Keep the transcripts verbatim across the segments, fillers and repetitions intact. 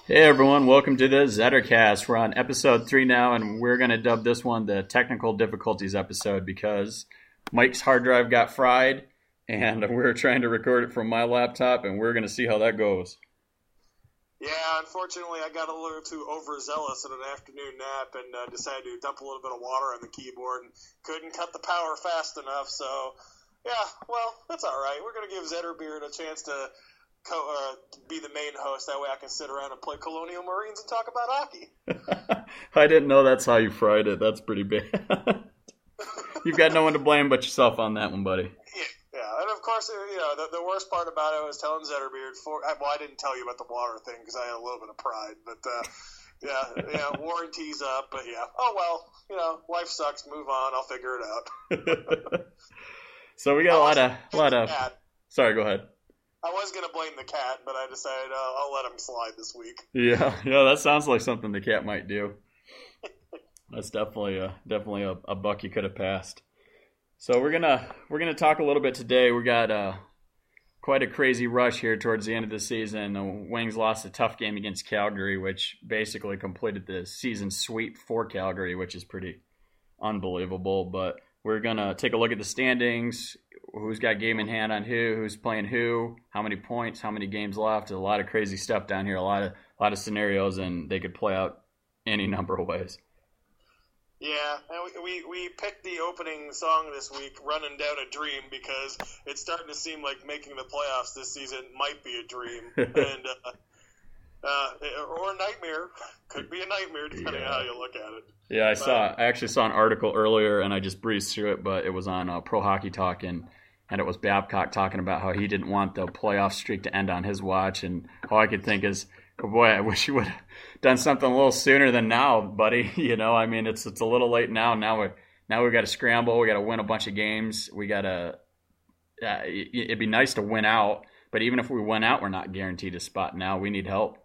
Hey everyone, welcome to the Zettercast. We're on episode three now, and we're going to dub this one the technical difficulties episode because Mike's hard drive got fried, and we're trying to record it from my laptop, and we're going to see how that goes. Yeah, unfortunately, I got a little too overzealous in an afternoon nap and uh, decided to dump a little bit of water on the keyboard and couldn't cut the power fast enough. So, yeah, well, that's all right. We're going to give Zetterbeard a chance to co- uh, be the main host. That way I can sit around and play Colonial Marines and talk about hockey. I didn't know that's how you fried it. That's pretty bad. You've got no one to blame but yourself on that one, buddy. Yeah. Yeah, and of course, you know, the, the worst part about it was telling Zetterbeard, for, well, I didn't tell you about the water thing because I had a little bit of pride, but, uh, yeah, yeah, warranty's up, but yeah, oh well, you know, life sucks, move on, I'll figure it out. So we got a lot of, a lot of, cat. Sorry, go ahead. I was going to blame the cat, but I decided uh, I'll let him slide this week. Yeah, yeah, that sounds like something the cat might do. That's definitely a, definitely a, a buck you could have passed. So we're gonna we're gonna talk a little bit today. We got uh, quite a crazy rush here towards the end of the season. The Wings lost a tough game against Calgary, which basically completed the season sweep for Calgary, which is pretty unbelievable. But we're gonna take a look at the standings, who's got game in hand on who, who's playing who, how many points, how many games left. A lot of crazy stuff down here, a lot of a lot of scenarios, and they could play out any number of ways. Yeah, and we, we we picked the opening song this week, Running Down a Dream, because it's starting to seem like making the playoffs this season might be a dream. and uh, uh, Or a nightmare. Could be a nightmare, depending yeah. on how you look at it. Yeah, I but, saw. I actually saw an article earlier, and I just breezed through it, but it was on uh, Pro Hockey Talk, and, and it was Babcock talking about how he didn't want the playoff streak to end on his watch, and all I could think is, oh boy, I wish you would have done something a little sooner than now, buddy. You know, I mean, it's it's a little late now. Now we now we got to scramble. We got to win a bunch of games. We got to. Uh, it'd be nice to win out, but even if we win out, we're not guaranteed a spot. Now we need help.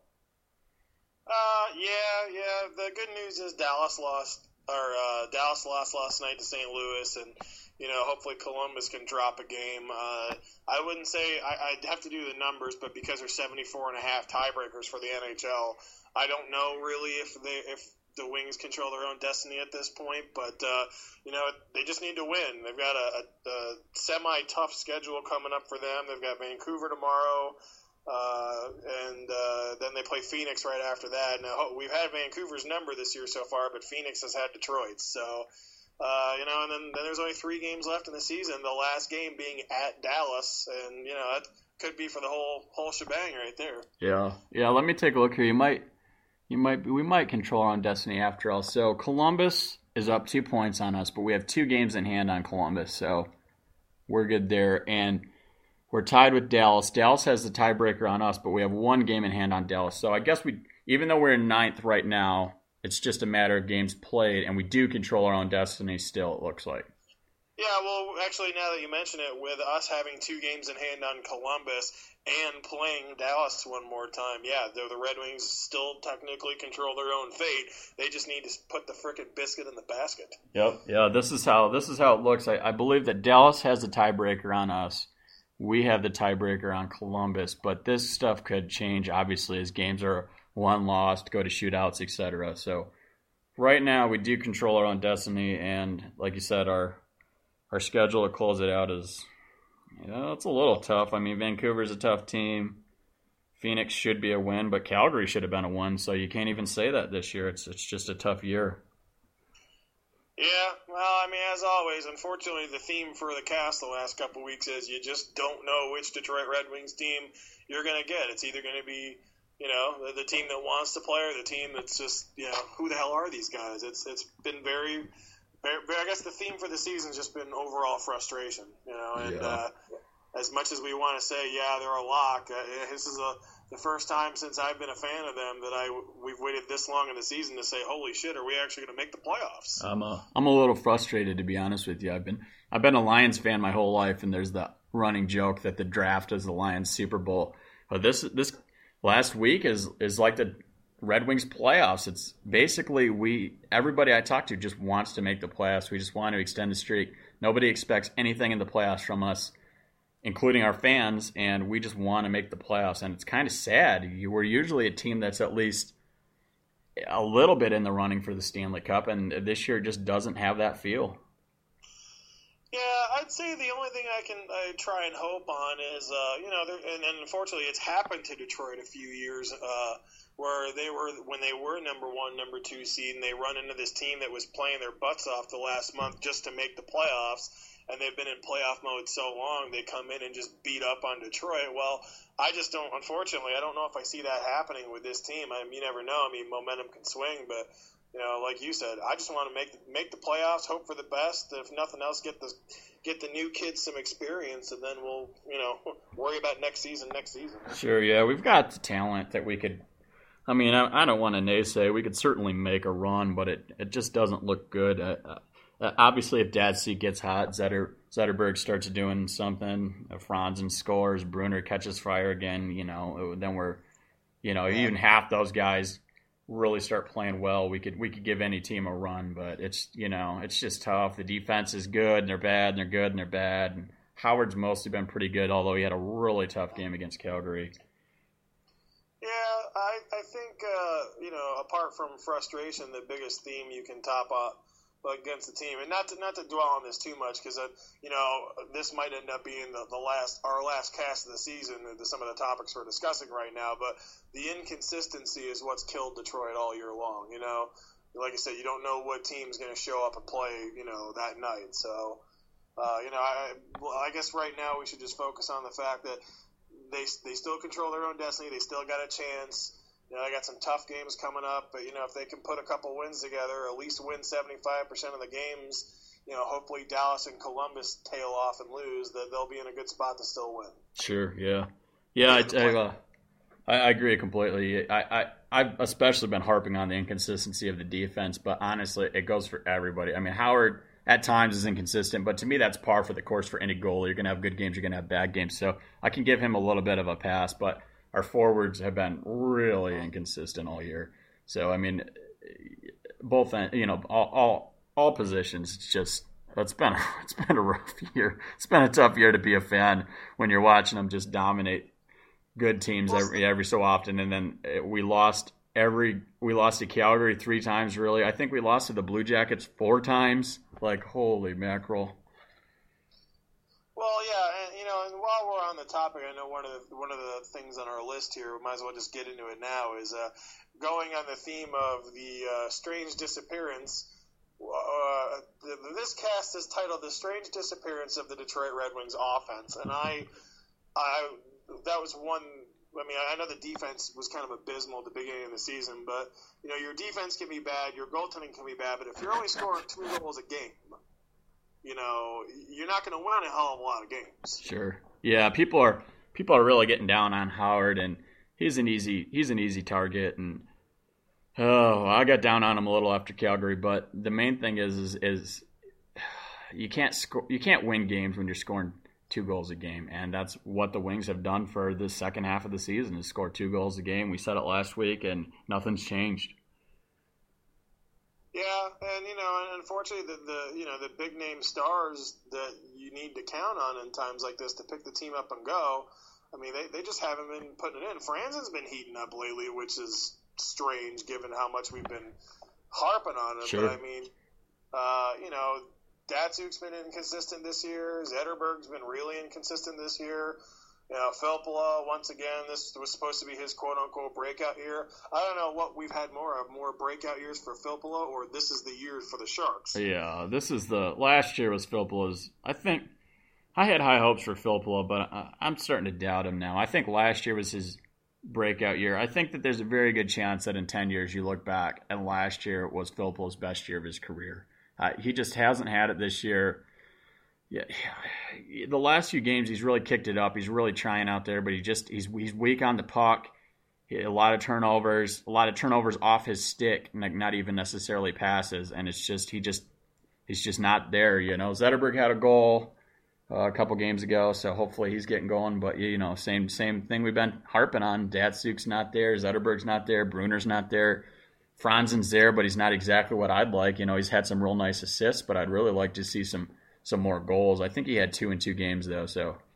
Uh, yeah, yeah. The good news is Dallas lost, or uh, Dallas lost last night to Saint Louis, and you know, hopefully Columbus can drop a game. Uh, I wouldn't say I, I'd have to do the numbers, but because there's seventy-four and a half tiebreakers for the N H L, I don't know really if they if the Wings control their own destiny at this point. But uh, you know, they just need to win. They've got a, a, a semi-tough schedule coming up for them. They've got Vancouver tomorrow. Uh, and uh, then they play Phoenix right after that. Now, we've had Vancouver's number this year so far, but Phoenix has had Detroit's. So, uh, you know, and then, then there's only three games left in the season, the last game being at Dallas. And, you know, that could be for the whole whole shebang right there. Yeah. Yeah, let me take a look here. You might, you might, we might control our own destiny after all. So Columbus is up two points on us, but we have two games in hand on Columbus. So we're good there. And we're tied with Dallas. Dallas has the tiebreaker on us, but we have one game in hand on Dallas. So I guess we, even though we're in ninth right now, it's just a matter of games played, and we do control our own destiny still, it looks like. Yeah, well, actually, now that you mention it, with us having two games in hand on Columbus and playing Dallas one more time, yeah, though the Red Wings still technically control their own fate, they just need to put the frickin' biscuit in the basket. Yep. Yeah, this is how this is how it looks. I, I believe that Dallas has the tiebreaker on us. We have the tiebreaker on Columbus, but this stuff could change, obviously, as games are won, lost, go to shootouts, et cetera. So right now, we do control our own destiny, and like you said, our our schedule to close it out is, you know, it's a little tough. I mean, Vancouver's a tough team. Phoenix should be a win, but Calgary should have been a win, so you can't even say that this year. It's it's just a tough year. Yeah, well, I mean, as always, unfortunately, the theme for the cast the last couple of weeks is you just don't know which Detroit Red Wings team you're going to get. It's either going to be, you know, the, the team that wants to play or the team that's just, you know, who the hell are these guys? It's It's been very, very, I guess the theme for the season's just been overall frustration, you know, and yeah. uh, as much as we want to say, yeah, they're a lock, uh, this is a the first time since I've been a fan of them that I we've waited this long in the season to say, holy shit, are we actually going to make the playoffs? I'm a I'm a little frustrated, to be honest with you. I've been I've been a Lions fan my whole life, and there's the running joke that the draft is the Lions Super Bowl. But this this last week is is like the Red Wings playoffs. It's basically we everybody I talk to just wants to make the playoffs. We just want to extend the streak. Nobody expects anything in the playoffs from us. including our fans, and we just want to make the playoffs. And it's kind of sad. You We're usually a team that's at least a little bit in the running for the Stanley Cup, and this year just doesn't have that feel. Yeah, I'd say the only thing I can I try and hope on is, uh, you know, and, and unfortunately it's happened to Detroit a few years uh, where they were, when they were number one, number two seed, and they run into this team that was playing their butts off the last month just to make the playoffs, and they've been in playoff mode so long, they come in and just beat up on Detroit. Well, I just don't, unfortunately, I don't know if I see that happening with this team. I mean, you never know. I mean, momentum can swing, but you know, like you said, I just want to make make the playoffs, hope for the best. If nothing else, get the get the new kids some experience, and then we'll, you know, worry about next season. Next season. Sure, yeah, we've got the talent that we could. I mean, I, I don't want to naysay. We could certainly make a run, but it, it just doesn't look good. Uh, uh, obviously, if Datsuk gets hot, Zetter, Zetterberg starts doing something, if Franzen scores, Brunner catches fire again, you know, then we're, you know, even half those guys really start playing well, we could we could give any team a run, but it's, you know, it's just tough. The defense is good and they're bad and they're good and they're bad. And Howard's mostly been pretty good, although he had a really tough game against Calgary. Yeah, I I think uh, you know, apart from frustration, the biggest theme you can top up against the team, and not to not to dwell on this too much, because uh, you know, this might end up being the, the last our last cast of the season, the, some of the topics we're discussing right now, but the inconsistency is what's killed Detroit all year long. You know, like I said, you don't know what team's going to show up and play, you know, that night. So, uh, you know, I well, I guess right now we should just focus on the fact that they they still control their own destiny. They still got a chance. You know, they got some tough games coming up, but, you know, if they can put a couple wins together, at least win seventy-five percent of the games, you know, hopefully Dallas and Columbus tail off and lose, that they'll be in a good spot to still win. Sure, yeah. Yeah, I, I, uh, I, I agree completely. I, I, I've especially been harping on the inconsistency of the defense, but honestly, it goes for everybody. I mean, Howard at times is inconsistent, but to me that's par for the course for any goalie. You're going to have good games, you're going to have bad games, so I can give him a little bit of a pass, but our forwards have been really inconsistent all year. So, I mean, both, you know, all all, all positions, it's just, it's been, it's been a rough year. It's been a tough year to be a fan when you're watching them just dominate good teams every every so often. And then we lost every, we lost to Calgary three times, really. I think we lost to the Blue Jackets four times. Like, holy mackerel. Well, yeah, and you know, and while we're on the topic, I know one of the one of the things on our list here, we might as well just get into it now, is uh, going on the theme of the uh, strange disappearance. Uh, this cast is titled "The Strange Disappearance of the Detroit Red Wings Offense," and I, I, that was one. I mean, I know the defense was kind of abysmal at the beginning of the season, but you know, your defense can be bad, your goaltending can be bad, but if you're only scoring two goals a game, you know, you're not going to win a hell of a lot of games. Sure. Yeah, people are people are really getting down on Howard, and he's an easy he's an easy target. And oh, I got down on him a little after Calgary, but the main thing is is, is you can't score you can't win games when you're scoring two goals a game, and that's what the Wings have done for the second half of the season, is score two goals a game. We said it last week, and nothing's changed. Yeah, and you know, and unfortunately, the, the you know the big name stars that you need to count on in times like this to pick the team up and go. I mean, they, they just haven't been putting it in. Franzen's been heating up lately, which is strange given how much we've been harping on him. Sure. But I mean, uh, you know, Datsuk's been inconsistent this year. Zetterberg's been really inconsistent this year. You know, Filppula, once again, this was supposed to be his quote-unquote breakout year. I don't know what we've had more of, more breakout years for Filppula, or this is the year for the Sharks. Yeah, this is the – last year was Filppula's – I think I had high hopes for Filppula, but I, I'm starting to doubt him now. I think last year was his breakout year. I think that there's a very good chance that in ten years you look back and last year was Filppula's best year of his career. Uh, he just hasn't had it this year. Yeah, the last few games he's really kicked it up. He's really trying out there, but he just he's he's weak on the puck. He, a lot of turnovers, a lot of turnovers off his stick, like not even necessarily passes, and it's just he just he's just not there. You know, Zetterberg had a goal uh, a couple games ago, so hopefully he's getting going. But you know, same same thing we've been harping on. Datsuk's not there, Zetterberg's not there, Brunner's not there. Franzen's there, but he's not exactly what I'd like. You know, he's had some real nice assists, but I'd really like to see some. some more goals. I think he had two in two games though, so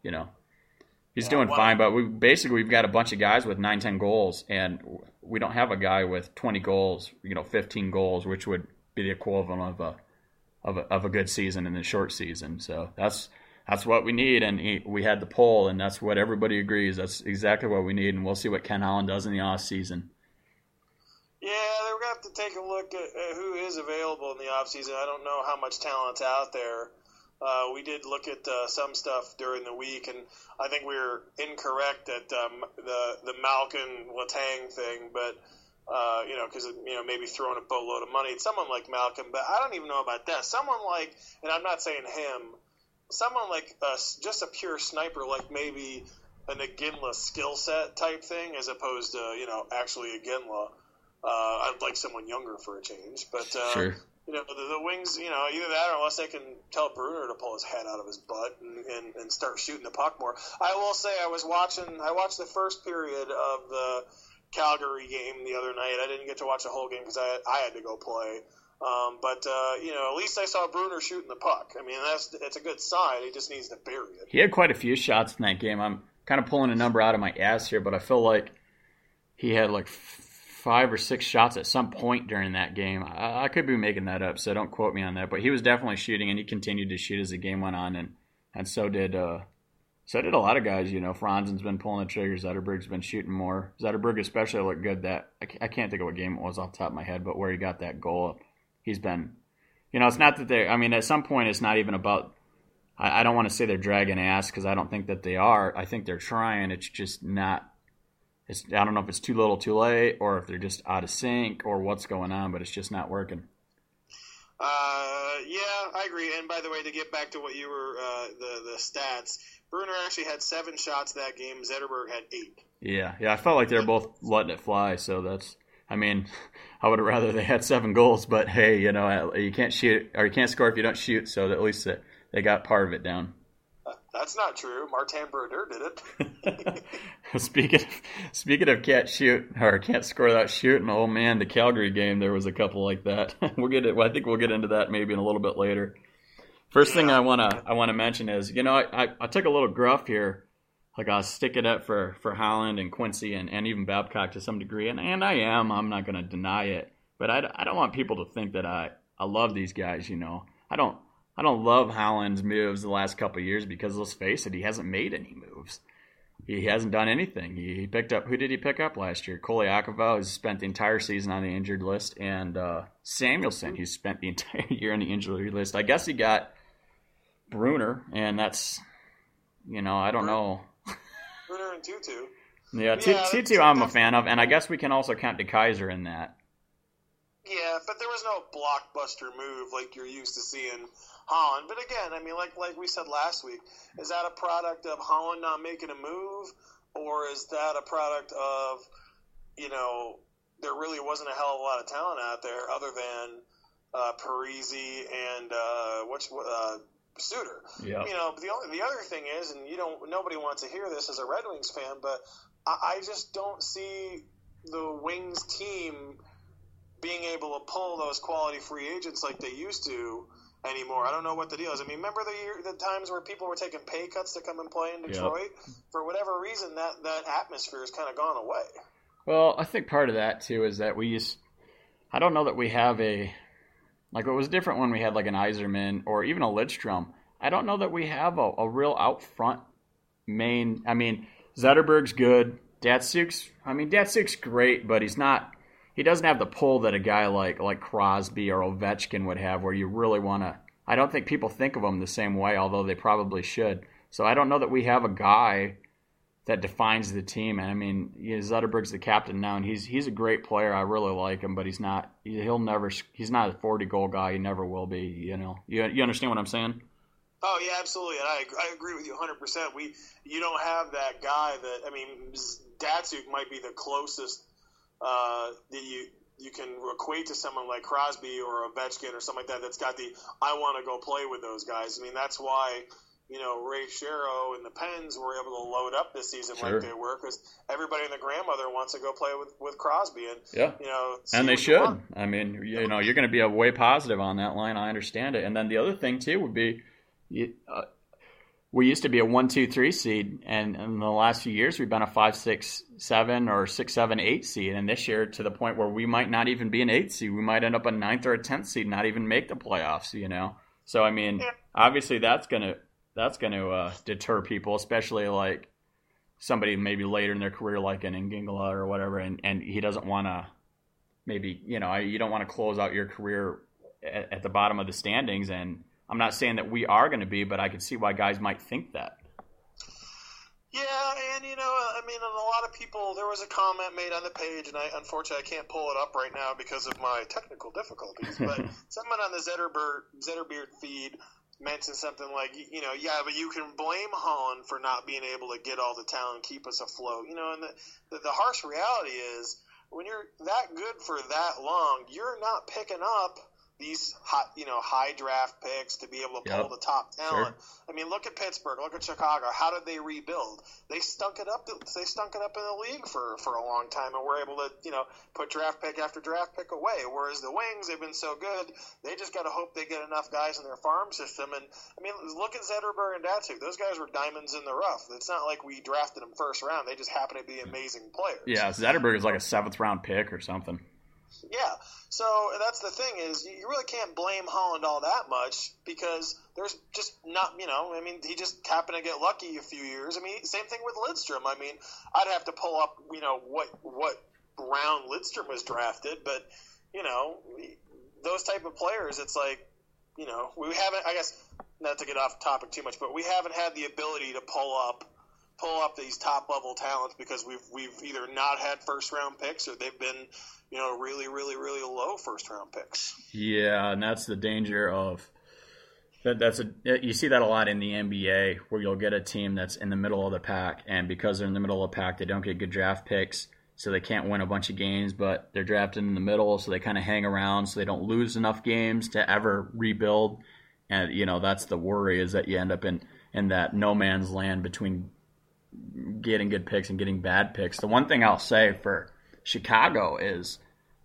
you know, he's yeah, doing well, fine. But we basically we've got a bunch of guys with nine, ten goals, and we don't have a guy with twenty goals, you know, fifteen goals, which would be the equivalent of a of a, of a good season in the short season. So that's that's what we need, and he, we had the poll, and that's what everybody agrees. That's exactly what we need, and we'll see what Ken Holland does in the off season. Yeah, we're going to have to take a look at, at who is available in the offseason. I don't know how much talent's out there. Uh, we did look at uh, some stuff during the week, and I think we were incorrect at um, the the Malkin Letang thing, but uh, you know, because you know maybe throwing a boatload of money at someone like Malkin, but I don't even know about that. Someone like, and I'm not saying him, someone like uh, just a pure sniper, like maybe an Iginla skill set type thing, as opposed to you know actually Iginla. Uh, I'd like someone younger for a change, but uh, Sure. you know the, the Wings, you know either that or unless they can tell Bruner to pull his head out of his butt and, and, and start shooting the puck more. I will say I was watching, I watched the first period of the Calgary game the other night. I didn't get to watch the whole game because I I had to go play. Um, but uh, you know at least I saw Bruner shooting the puck. I mean that's it's a good sign. He just needs to bury it. He had quite a few shots in that game. I'm kind of pulling a number out of my ass here, but I feel like he had like five or six shots at some point during that game. I, I could be making that up, so don't quote me on that. But he was definitely shooting, and he continued to shoot as the game went on, and and so did uh, so did a lot of guys. You know, Franzen's been pulling the trigger. Zetterberg's been shooting more. Zetterberg especially looked good. That I, I can't think of what game it was off the top of my head, but where he got that goal, he's been. You know, it's not that they. I mean, at some point, it's not even about. I, I don't want to say they're dragging ass because I don't think that they are. I think they're trying. It's just not. It's, I don't know if it's too little too late or if they're just out of sync or what's going on, but it's just not working. Uh, yeah, I agree. And by the way, to get back to what you were, uh, the, the stats, Bruner actually had seven shots that game. Zetterberg had eight. Yeah, yeah, I felt like they were both letting it fly, so that's, I mean, I would have rather they had seven goals, but hey, you know, you can't shoot, or you can't score if you don't shoot, so at least they got part of it down. That's not true. Martin Brodeur did it. speaking of, speaking of can't shoot or can't score without shooting, oh man, the Calgary game there was a couple like that. we'll get it. Well, I think we'll get into that maybe in a little bit later. First yeah. thing I wanna I wanna mention is you know I, I, I took a little gruff here, like I was sticking up for for Holland and Quincy and, and even Babcock to some degree, and, and I am. I'm not gonna deny it, but I, I don't want people to think that I I love these guys. You know I don't. I don't love Holland's moves the last couple of years because, let's face it, he hasn't made any moves. He hasn't done anything. He picked up – who did he pick up last year? Koliakova, who's spent the entire season on the injured list, and uh, Samuelson, who's spent the entire year on the injury list. I guess he got Bruner, and that's – you know, I don't know. Bruner and Tutu. Yeah, yeah Tutu I'm a fan of, and I guess we can also count DeKaiser in that. Yeah, but there was no blockbuster move like you're used to seeing Holland. But again, I mean, like like we said last week, is that a product of Holland not making a move, or is that a product of, you know, there really wasn't a hell of a lot of talent out there other than uh, Parise and uh, what's uh, Suter. Yeah. You know, the only, the other thing is, and you don't, nobody wants to hear this as a Red Wings fan, but I, I just don't see the Wings team being able to pull those quality free agents like they used to anymore. I don't know what the deal is. I mean, remember the year, the times where people were taking pay cuts to come and play in Detroit? Yep. For whatever reason, that, that atmosphere has kind of gone away. Well, I think part of that, too, is that we used – I don't know that we have a – like it was different when we had like an Yzerman or even a Lidstrom. I don't know that we have a, a real out front main – I mean, Zetterberg's good. Datsuk's – I mean, Datsuk's great, but he's not – he doesn't have the pull that a guy like like Crosby or Ovechkin would have where you really want to – I don't think people think of him the same way, although they probably should. So I don't know that we have a guy that defines the team. And, I mean, you know, Zetterberg's the captain now, and he's he's a great player. I really like him, but he's not – he'll never – he's not a forty-goal guy. He never will be, you know. You, you understand what I'm saying? Oh, yeah, absolutely. And I, I agree with you one hundred percent. We You don't have that guy that – I mean, Datsuk might be the closest – Uh, that you you can equate to someone like Crosby or Ovechkin or something like that that's got the I want to go play with those guys. I mean, that's why, you know, Ray Shero and the Pens were able to load up this season sure. like they were because everybody and the grandmother wants to go play with, with Crosby. And, yeah. you know, and they should. I mean, you know, you're going to be a way positive on that line. I understand it. And then the other thing, too, would be you, uh, we used to be a one, two, three seed, and in the last few years we've been a five, six, seven, or six, seven, eight seed. And this year, to the point where we might not even be an eight seed, we might end up a ninth or a tenth seed, not even make the playoffs. You know, so I mean, obviously that's gonna that's gonna uh, deter people, especially like somebody maybe later in their career, like an Ingingala or whatever, and, and he doesn't want to maybe you know you don't want to close out your career at, at the bottom of the standings. And I'm not saying that we are going to be, but I can see why guys might think that. Yeah, and you know, I mean, and a lot of people, there was a comment made on the page, and I unfortunately I can't pull it up right now because of my technical difficulties, but someone on the Zetterberg, Zetterbeard feed mentioned something like, you know, yeah, but you can blame Holland for not being able to get all the talent, keep us afloat. You know, and the, the, the harsh reality is when you're that good for that long, you're not picking up these hot, you know, high draft picks to be able to pull yep. the top talent. Sure. I mean, look at Pittsburgh, look at Chicago. How did they rebuild? They stunk it up. They stunk it up in the league for, for a long time, and were able to, you know, put draft pick after draft pick away. Whereas the Wings, they've been so good, they just got to hope they get enough guys in their farm system. And I mean, look at Zetterberg and Datsuk. Those guys were diamonds in the rough. It's not like we drafted them first round. They just happen to be amazing players. Yeah, Zetterberg is like a seventh round pick or something. Yeah, so that's the thing is you really can't blame Holland all that much because there's just not, you know, I mean, he just happened to get lucky a few years. I mean, same thing with Lidstrom. I mean, I'd have to pull up, you know, what what round Lidstrom was drafted, but, you know, those type of players, it's like, you know, we haven't, I guess, not to get off topic too much, but we haven't had the ability to pull up pull up these top level talents because we've we've either not had first round picks or they've been, you know, really, really, really low first round picks. Yeah, and that's the danger of that. That's a you see that a lot in the N B A where you'll get a team that's in the middle of the pack, and because they're in the middle of the pack, they don't get good draft picks, so they can't win a bunch of games. But they're drafted in the middle, so they kind of hang around, so they don't lose enough games to ever rebuild. And you know that's the worry is that you end up in in that no man's land between getting good picks and getting bad picks. The one thing I'll say for Chicago is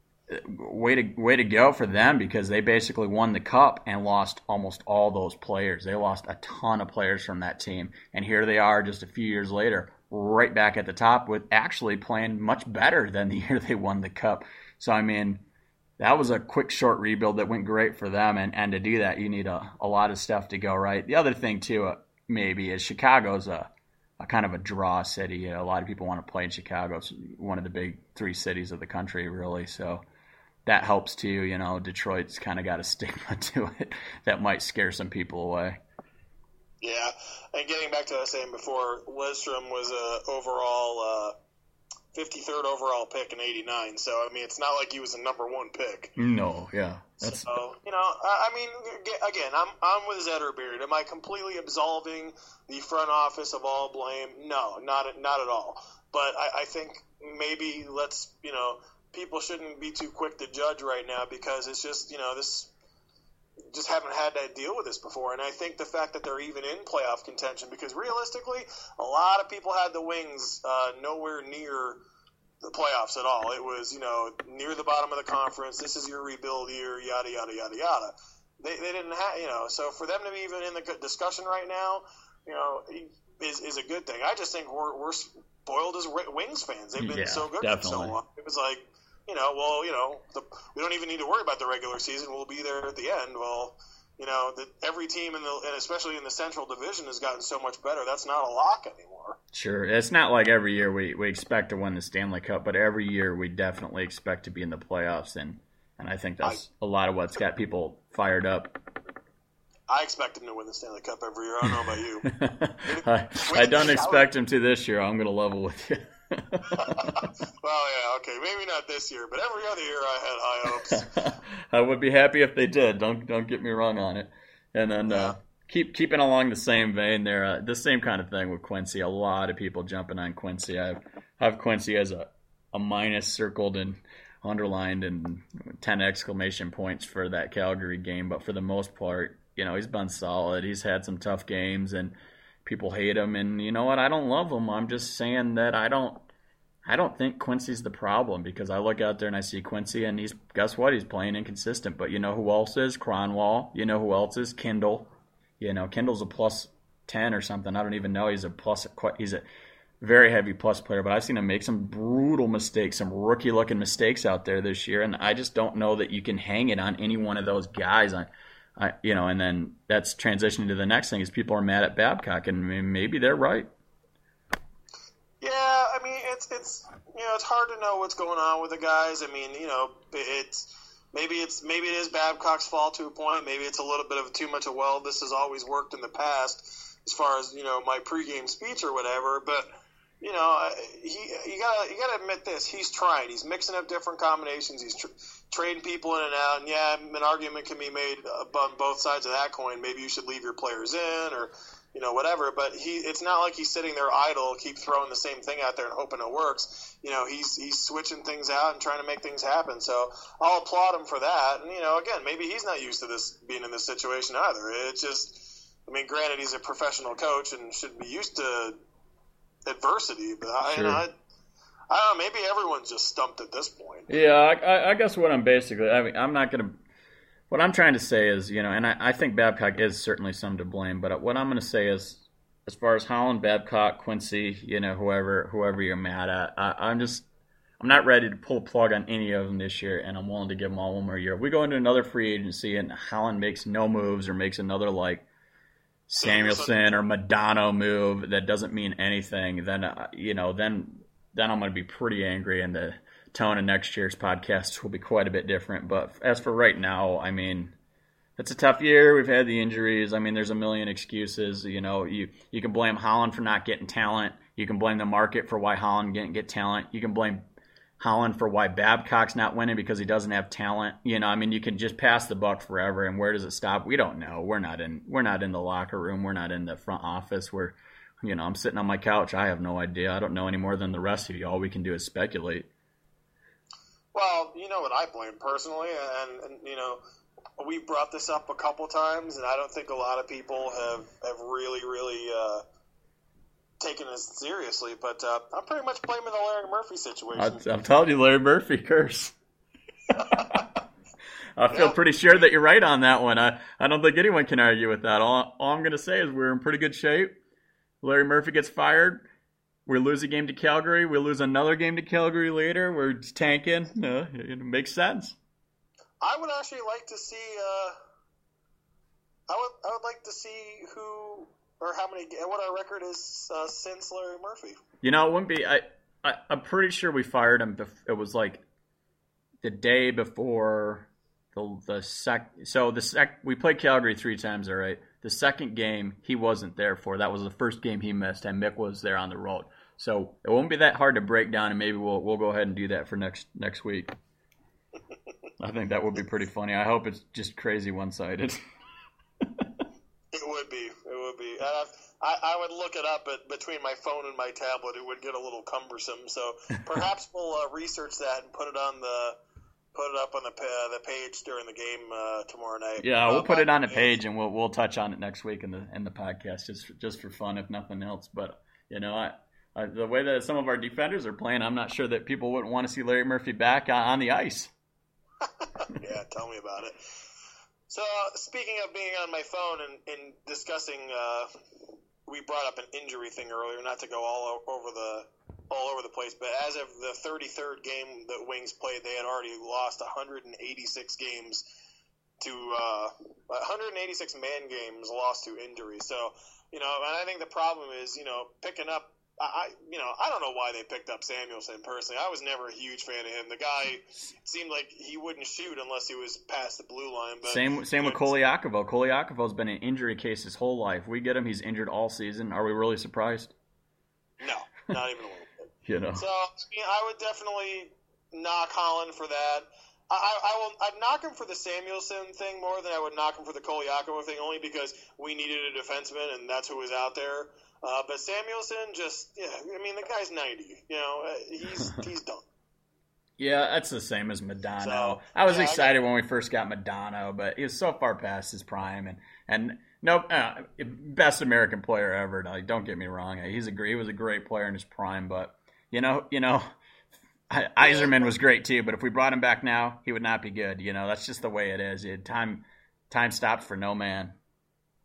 way to way to go for them because they basically won the cup and lost almost all those players. They lost a ton of players from that team, and here they are just a few years later, right back at the top with actually playing much better than the year they won the cup. So I mean, that was a quick, short rebuild that went great for them, and, and to do that, you need a, a lot of stuff to go right. The other thing too, uh, maybe, is Chicago's a a kind of a draw city. You know, a lot of people want to play in Chicago. It's one of the big three cities of the country, really. So that helps too. You know, Detroit's kind of got a stigma to it that might scare some people away. Yeah, and getting back to what I was saying before, Lidstrom was a overall uh, fifty-third overall pick in eighty-nine. So I mean, it's not like he was a number one pick. No, yeah. That's... So, you know, I mean, again, I'm I'm with Zetterbeard. Am I completely absolving the front office of all blame? No, not not at all. But I, I think maybe let's, you know, people shouldn't be too quick to judge right now because it's just, you know, this just haven't had to deal with this before. And I think the fact that they're even in playoff contention, because realistically, a lot of people had the Wings uh, nowhere near the playoffs at all. It was, you know, near the bottom of the conference. This is your rebuild year, yada, yada, yada, yada. They they didn't have, you know, so for them to be even in the discussion right now, you know, is is a good thing. I just think we're we're spoiled as Wings fans. They've been yeah, so good definitely. for so long. It was like, you know, well, you know, the, we don't even need to worry about the regular season. We'll be there at the end. Well, you know, the, every team in the, and especially in the Central Division, has gotten so much better. That's not a lock anymore. Sure, it's not like every year we, we expect to win the Stanley Cup, but every year we definitely expect to be in the playoffs, and and I think that's I, a lot of what's got people fired up. I expect them to win the Stanley Cup every year. I don't know about you. I, I don't expect them to this year. I'm going to level with you. Well, yeah, okay, maybe not this year, but every other year I had high hopes. I would be happy if they did. Don't don't get me wrong on it. And then uh, keep keeping along the same vein there, uh, the same kind of thing with Quincy. A lot of people jumping on Quincy. I have, I have Quincy as a, a minus circled and underlined and ten exclamation points for that Calgary game. But for the most part, you know, he's been solid. He's had some tough games and people hate him, and you know what? I don't love him. I'm just saying that I don't I don't think Quincy's the problem because I look out there and I see Quincy, and he's guess what? He's playing inconsistent. But you know who else is? Cronwall. You know who else is? Kindle. You know, Kindle's a plus ten or something. I don't even know. He's a plus. He's a very heavy plus player, but I've seen him make some brutal mistakes, some rookie-looking mistakes out there this year, and I just don't know that you can hang it on any one of those guys. I, I, you know, and then that's transitioning to the next thing is people are mad at Babcock, and maybe they're right. Yeah, I mean, it's it's you know, it's hard to know what's going on with the guys. I mean, you know, it's maybe it's maybe it is Babcock's fault to a point. Maybe it's a little bit of too much of, well, this has always worked in the past, as far as, you know, my pregame speech or whatever. But you know, he you gotta you gotta admit this. He's trying. He's mixing up different combinations. He's tr- trading people in and out. And yeah, an argument can be made on both sides of that coin. Maybe you should leave your players in, or you know, whatever. But he, it's not like he's sitting there idle, keep throwing the same thing out there and hoping it works. You know, he's he's switching things out and trying to make things happen. So I'll applaud him for that. And you know, again, maybe he's not used to this being in this situation either. It's just, I mean, granted, he's a professional coach and should be used to adversity, but I, sure. you know, I, I don't know, maybe everyone's just stumped at this point. Yeah, I, I guess what I'm basically, I mean, I'm not going to, what I'm trying to say is, you know, and I, I think Babcock is certainly some to blame, but what I'm going to say is, as far as Holland, Babcock, Quincy, you know, whoever whoever you're mad at, I, I'm just, I'm not ready to pull a plug on any of them this year, and I'm willing to give them all one more year. If we go into another free agency and Holland makes no moves or makes another, like, Samuelson or Madonna move that doesn't mean anything, then, uh, you know, then then I'm going to be pretty angry, and the tone of next year's podcast will be quite a bit different. But as for right now, I mean, it's a tough year. We've had the injuries. I mean, there's a million excuses. You know, you, you can blame Holland for not getting talent. You can blame the market for why Holland didn't get talent. You can blame Holland for why Babcock's not winning because he doesn't have talent. You know, I mean, you can just pass the buck forever, and where does it stop? We don't know. We're not in we're not in the locker room. We're not in the front office. We're, you know, I'm sitting on my couch. I have no idea. I don't know any more than the rest of you. All we can do is speculate. Well, you know what I blame personally, and, and you know, we brought this up a couple times, and I don't think a lot of people have, have really, really uh, taken it seriously, but uh, I'm pretty much blaming the Larry Murphy situation. I, I'm telling you, Larry Murphy, curse. I feel Yeah. pretty sure that you're right on that one. I, I don't think anyone can argue with that. All, all I'm going to say is we're in pretty good shape. Larry Murphy gets fired. We lose a game to Calgary. We lose another game to Calgary later. We're just tanking. No, it makes sense. I would actually like to see. Uh, I would. I would like to see who or how many. What our record is uh, since Larry Murphy. You know, it wouldn't be. I, I I'm pretty sure we fired him. Bef- it was like the day before the the sec. So the sec. We played Calgary three times. All right. The second game he wasn't there for. That was the first game he missed, and Mick was there on the road. So it won't be that hard to break down, and maybe we'll we'll go ahead and do that for next next week. I think that would be pretty funny. I hope it's just crazy one-sided. It would be. It would be. Uh, I, I would look it up, but between my phone and my tablet, it would get a little cumbersome. So perhaps we'll uh, research that and put it on the put it up on the uh, the page during the game uh, tomorrow night. Yeah, we'll uh, put it on a page, and we'll we'll touch on it next week in the in the podcast, just for, just for fun, if nothing else. But you know, I, I, the way that some of our defenders are playing, I'm not sure that people wouldn't want to see Larry Murphy back on, on the ice. Yeah, tell me about it. So, uh, speaking of being on my phone and, and discussing, uh, we brought up an injury thing earlier. Not to go all o- over the all over the place, but as of the thirty-third game that Wings played, they had already lost one hundred eighty-six games to uh, one hundred eighty-six man games lost to injury. So, you know, and I think the problem is, you know, picking up. I, you know, I don't know why they picked up Samuelson personally. I was never a huge fan of him. The guy seemed like he wouldn't shoot unless he was past the blue line. But same same with Koliakovo. Koliakovo's been an injury case his whole life. We get him, he's injured all season. Are we really surprised? No, not even a little bit. You know. So, I mean, I would definitely knock Holland for that. I, I, I will. I'd knock him for the Samuelson thing more than I would knock him for the Koliakovo thing, only because we needed a defenseman and that's who was out there. Uh, but Samuelson, just yeah, I mean, the guy's ninety. You know, uh, he's he's done. Yeah, that's the same as Madonna. So, I was yeah, excited I when we first got Madonna, but he was so far past his prime, and and no, uh, best American player ever. Like, don't get me wrong, he's a he was a great player in his prime, but you know, you know, Yzerman was great too. But if we brought him back now, he would not be good. You know, that's just the way it is. It, time time stopped for no man.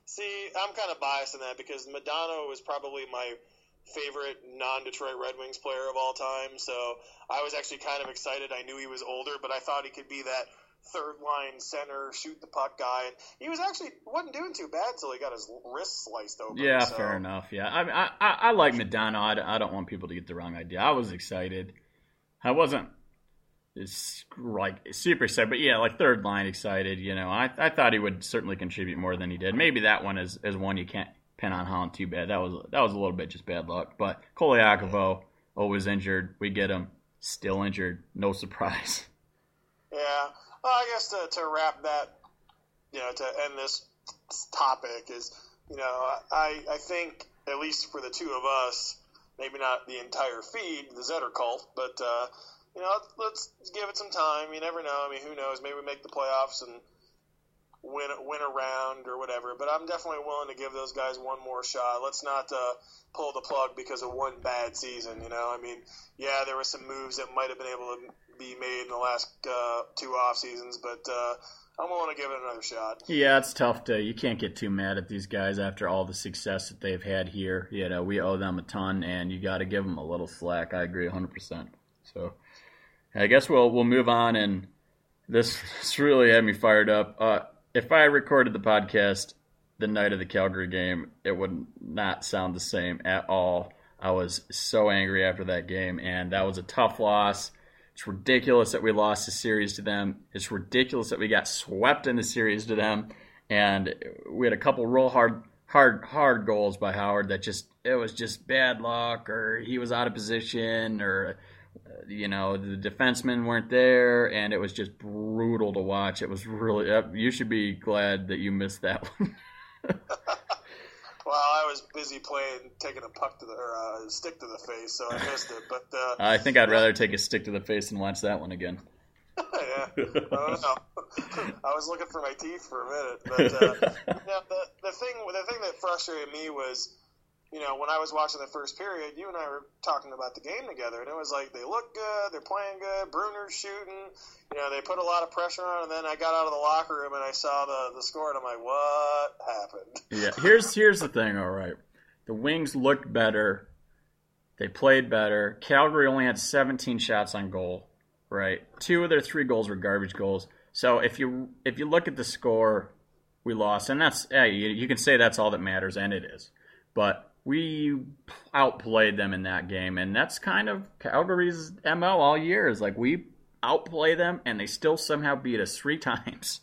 See, I'm kind of biased in that because Modano was probably my favorite non-Detroit Red Wings player of all time. So I was actually kind of excited. I knew he was older, but I thought he could be that third-line center, shoot the puck guy. And he was actually wasn't doing too bad until he got his wrist sliced open. Yeah, so. fair enough. Yeah, I mean, I, I, I like Modano. I, I don't want people to get the wrong idea. I was excited. I wasn't It's like super excited, but yeah, like third line excited. You know, I I thought he would certainly contribute more than he did. Maybe that one is, is one you can't pin on Holland too bad. That was that was a little bit just bad luck. But Koliakovo, always injured. We get him, still injured. No surprise. Yeah, well, I guess to to wrap that, you know, to end this topic is, you know, I I think at least for the two of us, maybe not the entire feed, the Zetter cult, but. uh You know, let's give it some time. You never know. I mean, who knows? Maybe we make the playoffs and win win a round or whatever. But I'm definitely willing to give those guys one more shot. Let's not uh, pull the plug because of one bad season. You know, I mean, yeah, there were some moves that might have been able to be made in the last uh, two off seasons, but uh, I'm willing to give it another shot. Yeah, it's tough to. You can't get too mad at these guys after all the success that they've had here. You know, we owe them a ton, and you got to give them a little slack. I agree one hundred percent. So. I guess we'll we'll move on, and this, this really had me fired up. Uh, if I recorded the podcast the night of the Calgary game, it would not sound the same at all. I was so angry after that game, and that was a tough loss. It's ridiculous that we lost the series to them. It's ridiculous that we got swept in the series to them, and we had a couple real hard, hard, hard goals by Howard that just it was just bad luck, or he was out of position, or. You know, the defensemen weren't there, and it was just brutal to watch. It was really – you should be glad that you missed that one. Well, I was busy playing, taking a puck to the or uh, stick to the face, so I missed it. But uh, I think I'd rather take a stick to the face and watch that one again. Yeah, I don't know. I was looking for my teeth for a minute, but uh, you know, the the thing the thing that frustrated me was. You know, when I was watching the first period, you and I were talking about the game together, and it was like they look good, they're playing good, Bruner's shooting, you know, they put a lot of pressure on, and then I got out of the locker room and I saw the, the score, and I'm like, what happened? Yeah, here's here's the thing, all right. The Wings looked better. They played better. Calgary only had seventeen shots on goal, right? Two of their three goals were garbage goals. So if you if you look at the score, we lost, and that's yeah, you, you can say that's all that matters, and it is. But we outplayed them in that game, and that's kind of Calgary's M O all year is like we outplay them, and they still somehow beat us three times.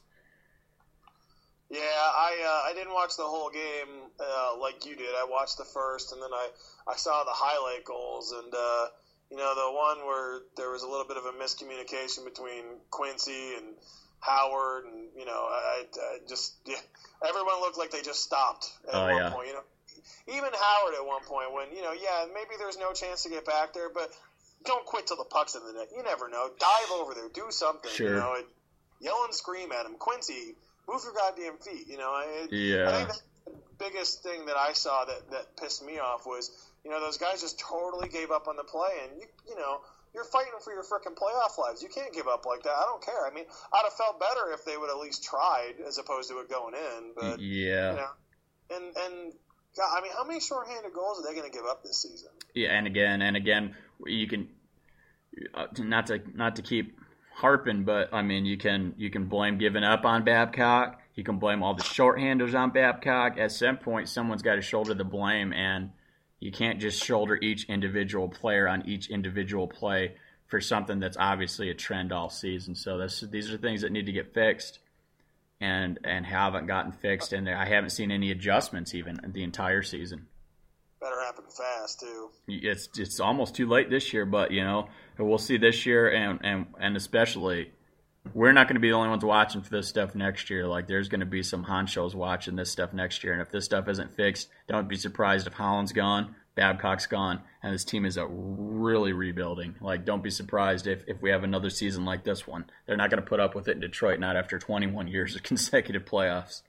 Yeah, I uh, I didn't watch the whole game uh, like you did. I watched the first, and then I, I saw the highlight goals, and uh, you know the one where there was a little bit of a miscommunication between Quincy and Howard, and you know I, I just yeah, everyone looked like they just stopped at oh, one yeah. point. You know. Even Howard at one point when, you know, yeah, maybe there's no chance to get back there, but don't quit till the puck's in the net. You never know. Dive over there. Do something. Sure. You know, and yell and scream at him. Quincy, move your goddamn feet. You know, I, yeah. I think that's the biggest thing that I saw that, that pissed me off was, you know, those guys just totally gave up on the play. And, you, you know, you're fighting for your frickin' playoff lives. You can't give up like that. I don't care. I mean, I'd have felt better if they would at least tried as opposed to it going in. But, yeah. You know, and, and, God, I mean, how many shorthanded goals are they going to give up this season? Yeah, and again, and again, you can uh, not to not to keep harping, but I mean, you can you can blame giving up on Babcock. You can blame all the shorthanders on Babcock. At some point, someone's got to shoulder the blame, and you can't just shoulder each individual player on each individual play for something that's obviously a trend all season. So this, these are things that need to get fixed. And and haven't gotten fixed, and I haven't seen any adjustments even the entire season. Better happen fast too. It's it's almost too late this year, but you know we'll see this year, and and and especially we're not going to be the only ones watching for this stuff next year. Like there's going to be some honchos watching this stuff next year, and if this stuff isn't fixed, don't be surprised if Holland's gone, Babcock's gone, and this team is a really rebuilding. Like don't be surprised if, if we have another season like this one. They're not going to put up with it in Detroit, not after twenty-one years of consecutive playoffs.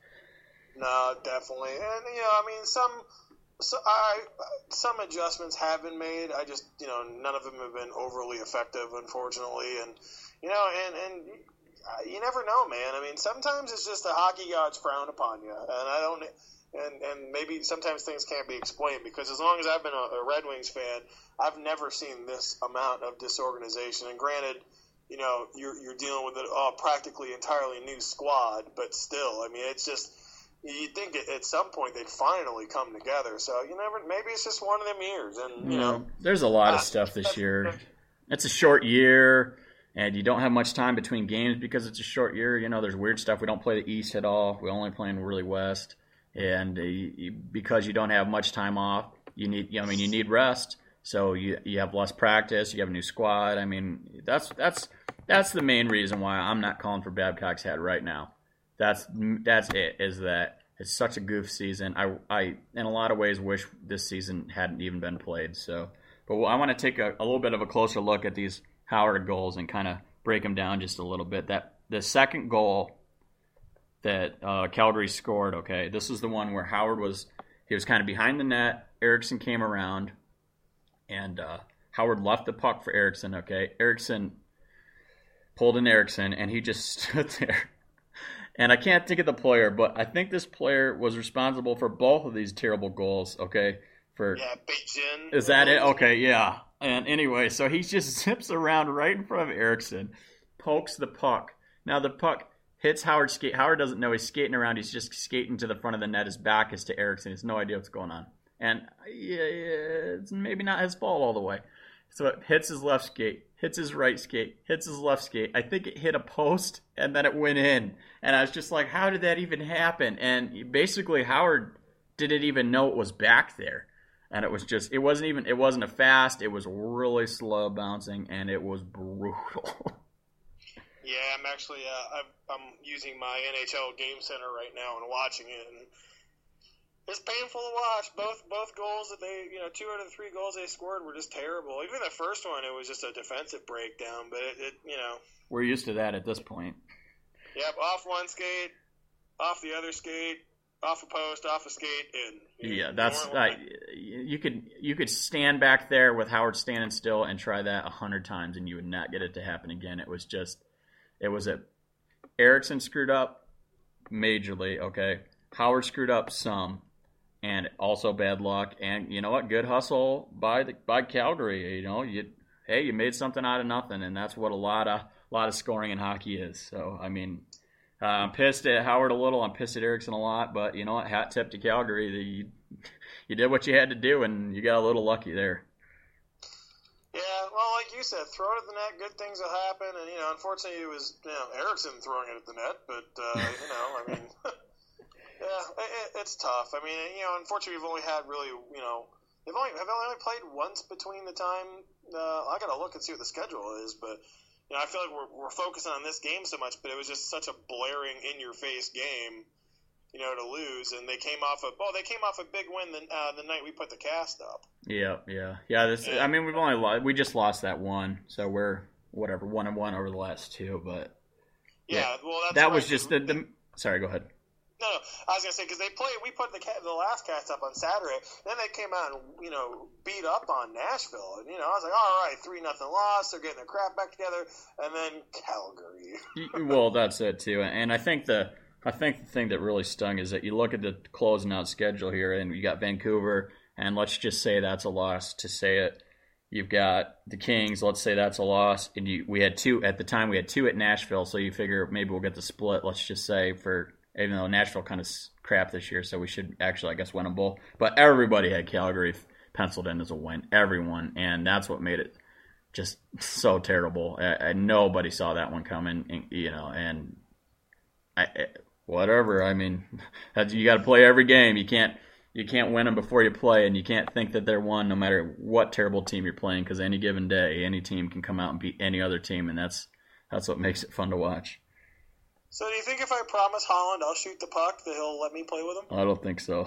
No, definitely, and you know, I mean, some so I some adjustments have been made. I just you know none of them have been overly effective, unfortunately, and you know, and and you never know, man. I mean, sometimes it's just the hockey gods frown upon you, and I don't. And and maybe sometimes things can't be explained, because as long as I've been a, a Red Wings fan, I've never seen this amount of disorganization. And granted, you know, you're you're dealing with a uh, practically entirely new squad, but still, I mean, it's just, you'd think at, at some point they'd finally come together. So you never, maybe it's just one of them years, and you yeah, know, there's a lot of uh, stuff this year. It's a short year, and you don't have much time between games because it's a short year. You know, there's weird stuff. We don't play the East at all. We only play in really West, and uh, you, because you don't have much time off, you need. I mean, you need rest. So you you have less practice. You have a new squad. I mean, that's that's that's the main reason why I'm not calling for Babcock's head right now. That's that's it. Is that it's such a goof season. I I in a lot of ways wish this season hadn't even been played. So, but I want to take a, a little bit of a closer look at these Howard goals and kind of break them down just a little bit. That the second goal that uh, Calgary scored. Okay, this is the one where Howard was he was kind of behind the net. Eriksson came around. And uh, Howard left the puck for Eriksson, okay? Eriksson pulled in Eriksson, and he just stood there. And I can't think of the player, but I think this player was responsible for both of these terrible goals, okay? For yeah, Beijing. Is that it? Okay, yeah. And anyway, so he just zips around right in front of Eriksson, pokes the puck. Now the puck hits Howard's skate. Howard doesn't know he's skating around. He's just skating to the front of the net. His back is to Eriksson. He has no idea what's going on. And yeah, it's maybe not his fault all the way. So it hits his left skate, hits his right skate, hits his left skate. I think it hit a post, and then it went in. And I was just like, how did that even happen? And basically, Howard didn't even know it was back there. And it was just, it wasn't even, it wasn't a fast. It was really slow bouncing, and it was brutal. Yeah, I'm actually, uh, I'm, I'm using my N H L Game Center right now and watching it, and it's painful to watch. Both both goals that they, you know, two out of the three goals they scored were just terrible. Even the first one, it was just a defensive breakdown. But it, it you know, we're used to that at this point. Yep, off one skate, off the other skate, off a post, off a skate, in. Yeah, that's uh, you could you could stand back there with Howard standing still and try that a hundred times, and you would not get it to happen again. It was just, it was a Eriksson screwed up majorly. Okay, Howard screwed up some. And also bad luck, and you know what? Good hustle by the by Calgary. You know, you hey, you made something out of nothing, and that's what a lot of a lot of scoring in hockey is. So I mean, uh, I'm pissed at Howard a little. I'm pissed at Eriksson a lot, but you know what? Hat tip to Calgary. The, you, you did what you had to do, and you got a little lucky there. Yeah, well, like you said, throw it at the net, good things will happen, and you know, unfortunately, it was you know Eriksson throwing it at the net, but uh, you know, I mean. Yeah, it, it's tough. I mean, you know, unfortunately, we've only had really, you know, they've only have only played once between the time. Uh, I got to look and see what the schedule is, but you know, I feel like we're we're focusing on this game so much, but it was just such a blaring, in-your-face game, you know, to lose. And they came off a oh, they came off a big win the uh, the night we put the cast up. Yeah, yeah, yeah. This, and, I mean, we've only lost, we just lost that one, so we're whatever one and one over the last two, but yeah, yeah well, that's that right. was just the, the. Sorry, go ahead. No, no, I was gonna say because they played. We put the the last cast up on Saturday. Then they came out and you know beat up on Nashville, and you know I was like, all right, three nothing loss. They're getting their crap back together, and then Calgary. Well, that's it too, and I think the I think the thing that really stung is that you look at the closing out schedule here, and you got Vancouver, and let's just say that's a loss to say it. You've got the Kings. Let's say that's a loss, and you we had two at the time. We had two at Nashville, so you figure maybe we'll get the split. Let's just say for. Even though Nashville kind of crap this year, so we should actually, I guess, win them both. But everybody had Calgary penciled in as a win. Everyone. And that's what made it just so terrible. I, I, nobody saw that one coming, and, you know, and I, whatever. I mean, you got to play every game. You can't you can't win them before you play, and you can't think that they're won no matter what terrible team you're playing, because any given day, any team can come out and beat any other team, and that's that's what makes it fun to watch. So do you think if I promise Holland I'll shoot the puck that he'll let me play with him? I don't think so.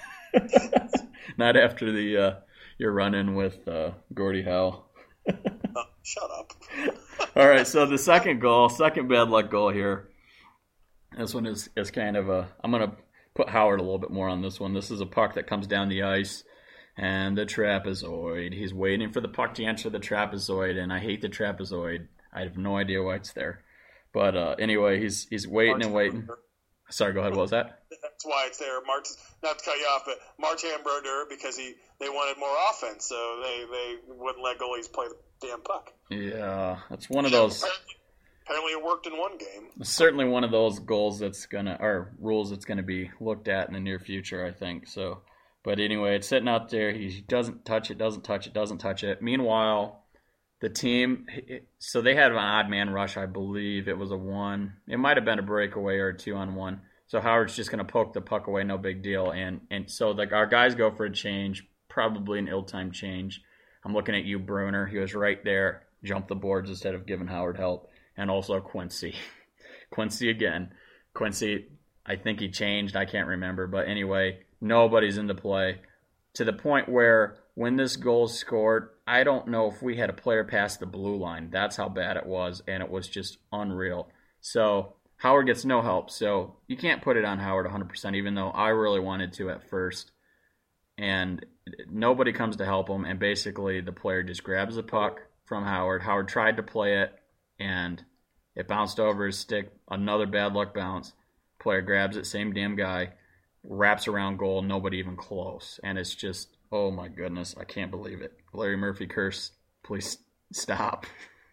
Not after the uh, your run-in with uh, Gordie Howe. Oh, shut up. All right, so the second goal, second bad luck goal here. This one is, is kind of a – I'm going to put Howard a little bit more on this one. This is a puck that comes down the ice, and the trapezoid. He's waiting for the puck to enter the trapezoid, and I hate the trapezoid. I have no idea why it's there. But uh, anyway, he's he's waiting and waiting. Sorry, go ahead. What was that? That's why it's there. March, not to cut you off, but Marchand Brodeur, because he they wanted more offense, so they, they wouldn't let goalies play the damn puck. Yeah, that's one of those. Apparently, apparently it worked in one game. Certainly one of those goals that's gonna or rules that's gonna be looked at in the near future, I think. So, but anyway, it's sitting out there. He doesn't touch it, doesn't touch it, doesn't touch it. Meanwhile, the team, so they had an odd man rush, I believe. It was a one. It might have been a breakaway or a two on one. So Howard's just going to poke the puck away, no big deal. And and so like our guys go for a change, probably an ill-timed change. I'm looking at you, Bruner. He was right there, jumped the boards instead of giving Howard help. And also Quincy. Quincy again. Quincy, I think he changed. I can't remember. But anyway, nobody's in the play. To the point where when this goal scored, I don't know if we had a player pass the blue line. That's how bad it was, and it was just unreal. So Howard gets no help. So you can't put it on Howard one hundred percent, even though I really wanted to at first. And nobody comes to help him, and basically the player just grabs the puck from Howard. Howard tried to play it, and it bounced over his stick. Another bad luck bounce. Player grabs it, same damn guy, wraps around goal, nobody even close. And it's just, oh my goodness, I can't believe it. Larry Murphy curse, please stop.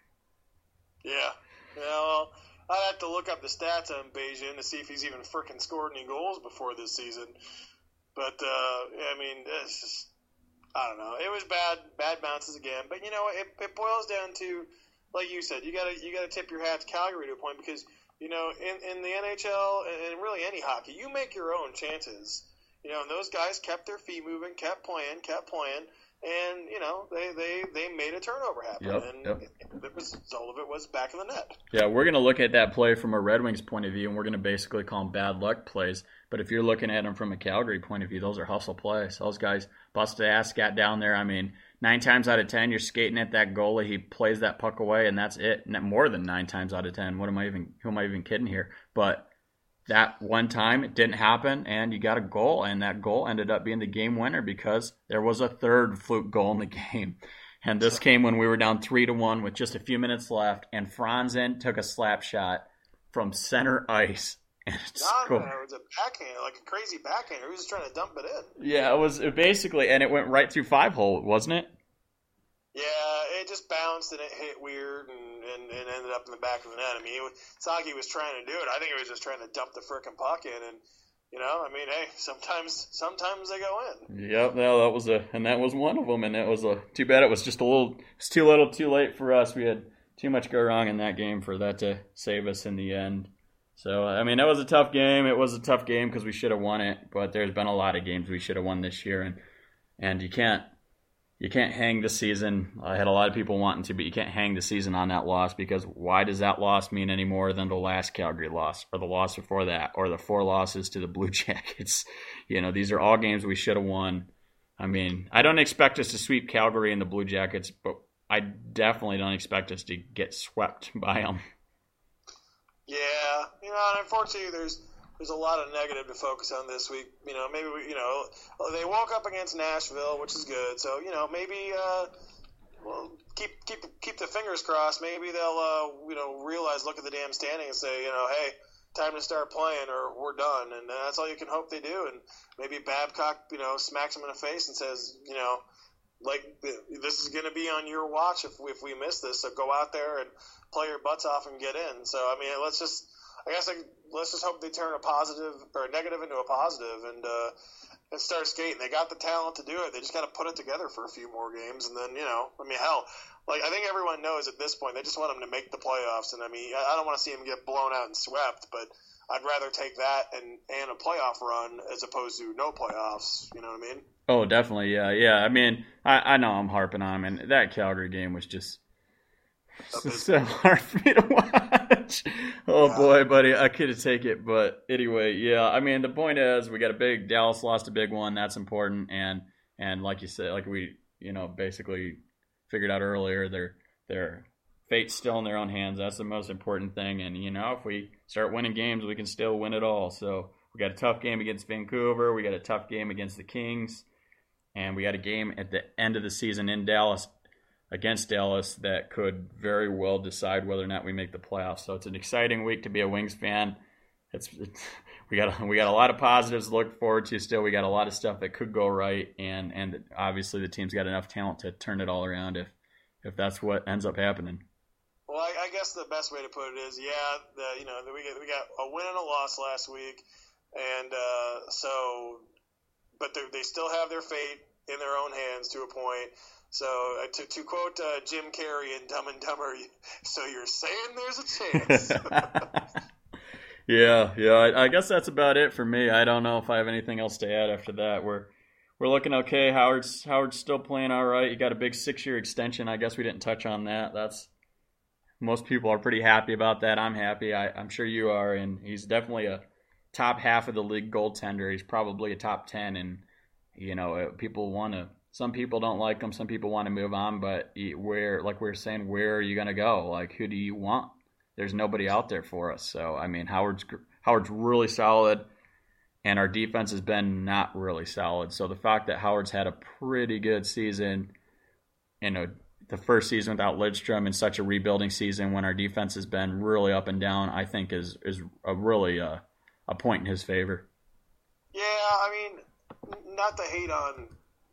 Yeah. Yeah, well, I'd have to look up the stats on Beijing to see if he's even frickin' scored any goals before this season. But, uh, I mean, it's just, I don't know. It was bad, bad bounces again. But, you know, it, it boils down to, like you said, you gotta you gotta tip your hat to Calgary to a point because, you know, in, in the N H L and really any hockey, you make your own chances. You know, and those guys kept their feet moving, kept playing, kept playing, and, you know, they, they, they made a turnover happen. Yep, and yep. the result of it was back in the net. Yeah, we're going to look at that play from a Red Wings point of view, and we're going to basically call them bad luck plays. But if you're looking at them from a Calgary point of view, those are hustle plays. Those guys busted ass, got down there. I mean, nine times out of ten, you're skating at that goalie. He plays that puck away, and that's it. More than nine times out of ten. What am I even? Who am I even kidding here? But that one time, it didn't happen, and you got a goal, and that goal ended up being the game winner because there was a third fluke goal in the game. And this came when we were down three to one with just a few minutes left, and Franzen took a slap shot from center ice. And it no, no, it was a backhand, like a crazy backhand. He was just trying to dump it in. Yeah, it was basically, and it went right through five hole, wasn't it? Yeah, it just bounced and it hit weird and, and, and ended up in the back of the net. I mean, it was, Saki was trying to do it. I think he was just trying to dump the frickin' puck in, and you know, I mean, hey, sometimes sometimes they go in. Yep, no, that was a, and that was one of them, and it was a too bad. It was just a little, it's too little, too late for us. We had too much go wrong in that game for that to save us in the end. So, I mean, that was a tough game. It was a tough game because we should have won it, but there's been a lot of games we should have won this year, and and you can't you can't hang the season. I had a lot of people wanting to, but you can't hang the season on that loss because why does that loss mean any more than the last Calgary loss or the loss before that or the four losses to the Blue Jackets? You know, these are all games we should have won. I mean, I don't expect us to sweep Calgary and the Blue Jackets, but I definitely don't expect us to get swept by them. Yeah, you know, and unfortunately, there's there's a lot of negative to focus on this week. You know, maybe we, you know, they woke up against Nashville, which is good. So you know, maybe uh, well, keep keep keep the fingers crossed. Maybe they'll uh, you know realize, look at the damn standing, and say, you know, hey, time to start playing, or we're done. And that's all you can hope they do. And maybe Babcock, you know, smacks him in the face and says, you know, like this is going to be on your watch if we, if we miss this. So go out there and play your butts off and get in. So I mean, let's just, I guess, like, let's just hope they turn a positive or a negative into a positive and uh, and start skating. They got the talent to do it. They just got to put it together for a few more games, and then you know, I mean, hell, like I think everyone knows at this point they just want them to make the playoffs. And I mean, I don't want to see them get blown out and swept, but I'd rather take that and and a playoff run as opposed to no playoffs. You know what I mean? Oh, definitely, yeah, yeah. I mean, I, I know I'm harping on him, and that Calgary game was just it's so hard for me to watch. Oh, yeah. Boy, buddy, I couldn't take it. But anyway, yeah, I mean, the point is we got a big – Dallas lost a big one. That's important. And, and like you said, like we, you know, basically figured out earlier, their their fate's still in their own hands. That's the most important thing. And, you know, if we start winning games, we can still win it all. So we got a tough game against Vancouver. We got a tough game against the Kings. And we got a game at the end of the season in Dallas against Dallas that could very well decide whether or not we make the playoffs. So it's an exciting week to be a Wings fan. it's, it's we got we got a lot of positives to look forward to. Still, we got a lot of stuff that could go right, and and obviously the team's got enough talent to turn it all around if if that's what ends up happening. Well, I, I guess the best way to put it is, yeah, the, you know, we got, we got a win and a loss last week, and uh, so, but they still have their fate in their own hands to a point. So uh, to to quote uh, Jim Carrey in Dumb and Dumber, so you're saying there's a chance. yeah, yeah. I, I guess that's about it for me. I don't know if I have anything else to add after that. We're we're looking okay. Howard's Howard's still playing all right. He got a big six year extension. I guess we didn't touch on that. That's most people are pretty happy about that. I'm happy. I, I'm sure you are. And he's definitely a top half of the league goaltender. He's probably a top ten. And you know, people want to. Some people don't like him. Some people want to move on. But where, like we were saying, where are you going to go? Like, who do you want? There's nobody out there for us. So, I mean, Howard's Howard's really solid, and our defense has been not really solid. So the fact that Howard's had a pretty good season, you know, the first season without Lidstrom in such a rebuilding season when our defense has been really up and down, I think is is a really uh, a point in his favor. Yeah, I mean, not to hate on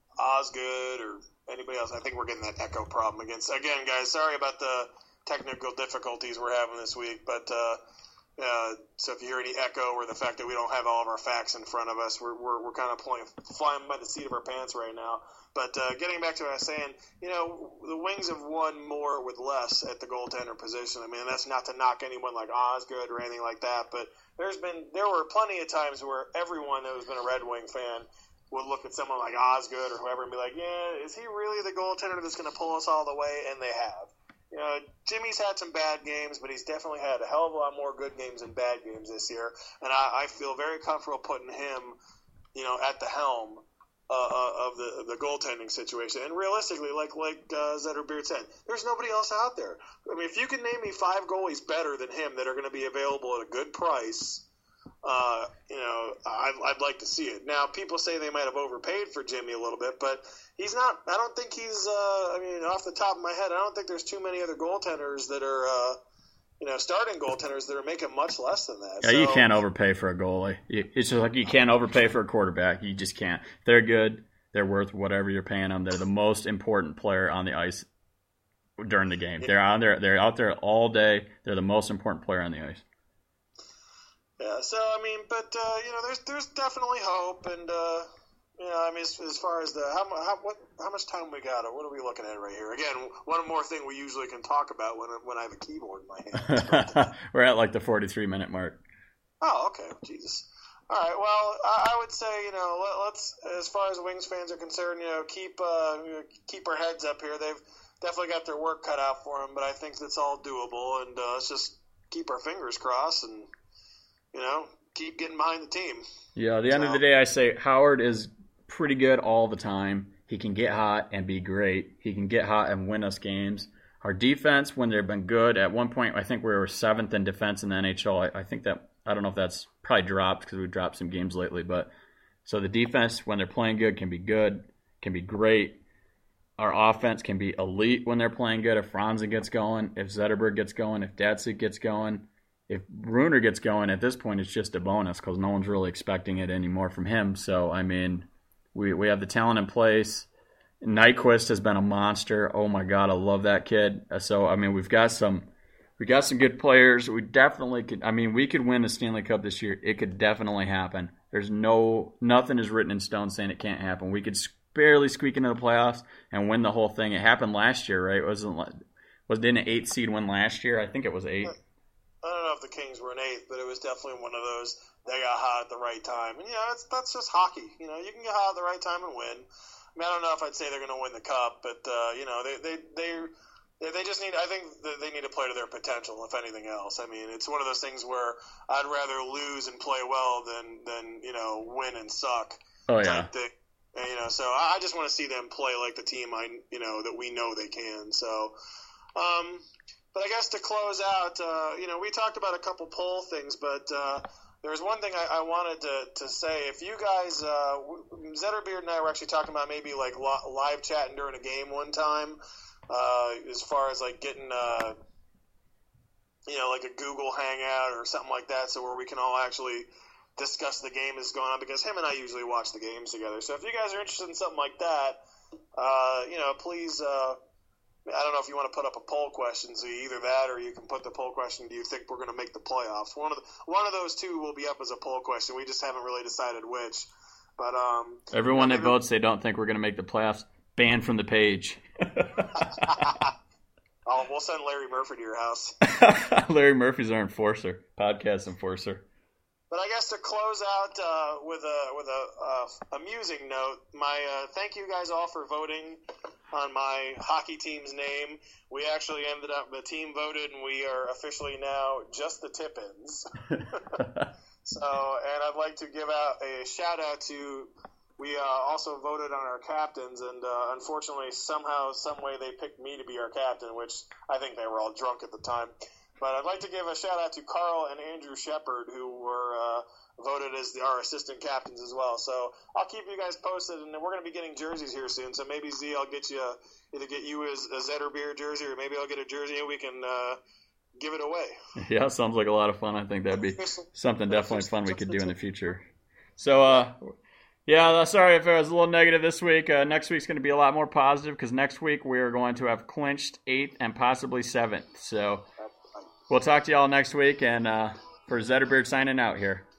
Osgood or anybody else. I think we're getting that echo problem against. Again, guys, sorry about the technical difficulties we're having this week, but uh, uh, so if you hear any echo or the fact that we don't have all of our facts in front of us, we're we're, we're kind of playing, flying by the seat of our pants right now. But uh, getting back to what I was saying, you know, the Wings have won more with less at the goaltender position. I mean, that's not to knock anyone like Osgood or anything like that, but there's been there were plenty of times where everyone who's been a Red Wing fan would look at someone like Osgood or whoever and be like, yeah, is he really the goaltender that's going to pull us all the way? And they have. You know, Jimmy's had some bad games, but he's definitely had a hell of a lot more good games than bad games this year. And I, I feel very comfortable putting him, you know, at the helm uh, of the the goaltending situation. And realistically, like like uh, Zetterbeard said, there's nobody else out there. I mean, if you can name me five goalies better than him that are going to be available at a good price, Uh, you know, I'd, I'd like to see it. Now, people say they might have overpaid for Jimmy a little bit, but he's not. I don't think he's. Uh, I mean, off the top of my head, I don't think there's too many other goaltenders that are, uh, you know, starting goaltenders that are making much less than that. Yeah, so, you can't overpay for a goalie. It's just like you can't overpay for a quarterback. You just can't. If they're good, they're worth whatever you're paying them. They're the most important player on the ice during the game. They're out there. They're out there all day. They're the most important player on the ice. Yeah, so I mean, but uh, you know, there's there's definitely hope, and uh, you know, I mean, as, as far as the how how what how much time we got, or what are we looking at right here? Again, one more thing we usually can talk about when when I have a keyboard in my hand. We're at like the forty-three minute mark. Oh, okay, Jesus. All right, well, I, I would say, you know, let, let's as far as Wings fans are concerned, you know, keep uh, you know, keep our heads up here. They've definitely got their work cut out for them, but I think that's all doable, and uh, let's just keep our fingers crossed and. You know, keep getting behind the team. Yeah, at the so. end of the day, I say Howard is pretty good all the time. He can get hot and be great. He can get hot and win us games. Our defense, when they've been good, at one point, I think we were seventh in defense in the N H L. I, I think that, I don't know if that's probably dropped because we've dropped some games lately. But so the defense, when they're playing good, can be good, can be great. Our offense can be elite when they're playing good. If Franzen gets going, if Zetterberg gets going, if Datsuk gets going. If Bruner gets going, at this point, it's just a bonus because no one's really expecting it anymore from him. So, I mean, we we have the talent in place. Nyquist has been a monster. Oh, my God, I love that kid. So, I mean, we've got some we got some good players. We definitely could – I mean, we could win the Stanley Cup this year. It could definitely happen. There's no – nothing is written in stone saying it can't happen. We could barely squeak into the playoffs and win the whole thing. It happened last year, right? It wasn't was didn't an eight seed win last year? I think it was eight. I don't know if the Kings were an eighth, but it was definitely one of those they got hot at the right time. And, you know, that's, that's just hockey. You know, you can get hot at the right time and win. I mean, I don't know if I'd say they're going to win the Cup, but, uh, you know, they, they, they, they just need – I think they need to play to their potential, if anything else. I mean, it's one of those things where I'd rather lose and play well than, than you know, win and suck. Oh, yeah. Type thing. And, you know, so I just want to see them play like the team I, you know, that we know they can. So, um – but I guess to close out, uh, you know, we talked about a couple poll things, but uh, there was one thing I, I wanted to, to say. If you guys, uh, Zetterbeard and I were actually talking about maybe like live chatting during a game one time, uh, as far as like getting, uh, you know, like a Google Hangout or something like that, so where we can all actually discuss the game that's going on, because him and I usually watch the games together. So if you guys are interested in something like that, uh, you know, please, uh, I don't know if you want to put up a poll question, so either that or you can put the poll question, do you think we're going to make the playoffs? One of the, one of those two will be up as a poll question. We just haven't really decided which. But um, Everyone you know, that votes they don't think we're going to make the playoffs, banned from the page. Oh, we'll send Larry Murphy to your house. Larry Murphy's our enforcer, podcast enforcer. But I guess to close out uh, with a with a uh, amusing note, my uh, thank you guys all for voting on my hockey team's name. We actually ended up, the team voted, and we are officially now just the Tippins. So, and I'd like to give out a shout out to, we uh, also voted on our captains, and uh, unfortunately somehow, some way they picked me to be our captain, which I think they were all drunk at the time. But I'd like to give a shout out to Carl and Andrew Shepard, who were uh, voted as the, our assistant captains as well. So I'll keep you guys posted, and we're going to be getting jerseys here soon. So maybe Z, I'll get you a, either get you as a Zetterbeer jersey, or maybe I'll get a jersey and we can uh, give it away. Yeah, sounds like a lot of fun. I think that'd be something definitely fun we could do in the future. So, uh, yeah, sorry if I was a little negative this week. Uh, next week's going to be a lot more positive, because next week we are going to have clinched eighth and possibly seventh. So we'll talk to y'all next week, and uh, for Zetterbeard signing out here.